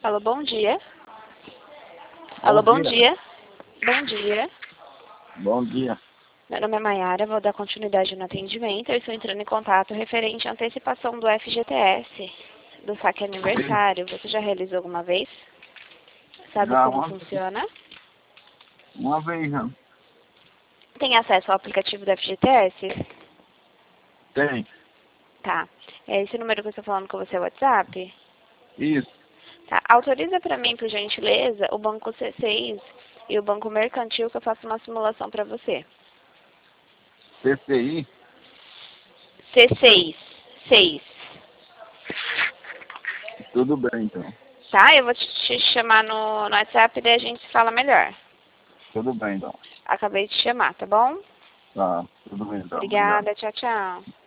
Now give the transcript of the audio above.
Alô, bom dia. Alô, bom dia. Bom dia. Bom dia. Meu nome é Mayara, vou dar continuidade no atendimento. Eu estou entrando em contato referente à antecipação do FGTS, do saque aniversário. Você já realizou alguma vez? Sabe Já como funciona? uma vez, já. Tem acesso ao aplicativo do FGTS? Tem. Tá. É esse número que eu estou falando com você é o WhatsApp? Isso. Tá. Autoriza para mim, por gentileza, o Banco C6 e o Banco Mercantil que eu faço uma simulação para você. CCI? C6. 6. Tudo bem, então. Tá? Eu vou te chamar no WhatsApp e daí a gente se fala melhor. Tudo bem, então. Acabei de chamar, tá bom? Tá, tudo bem, então. Obrigado. Obrigada, tchau, tchau.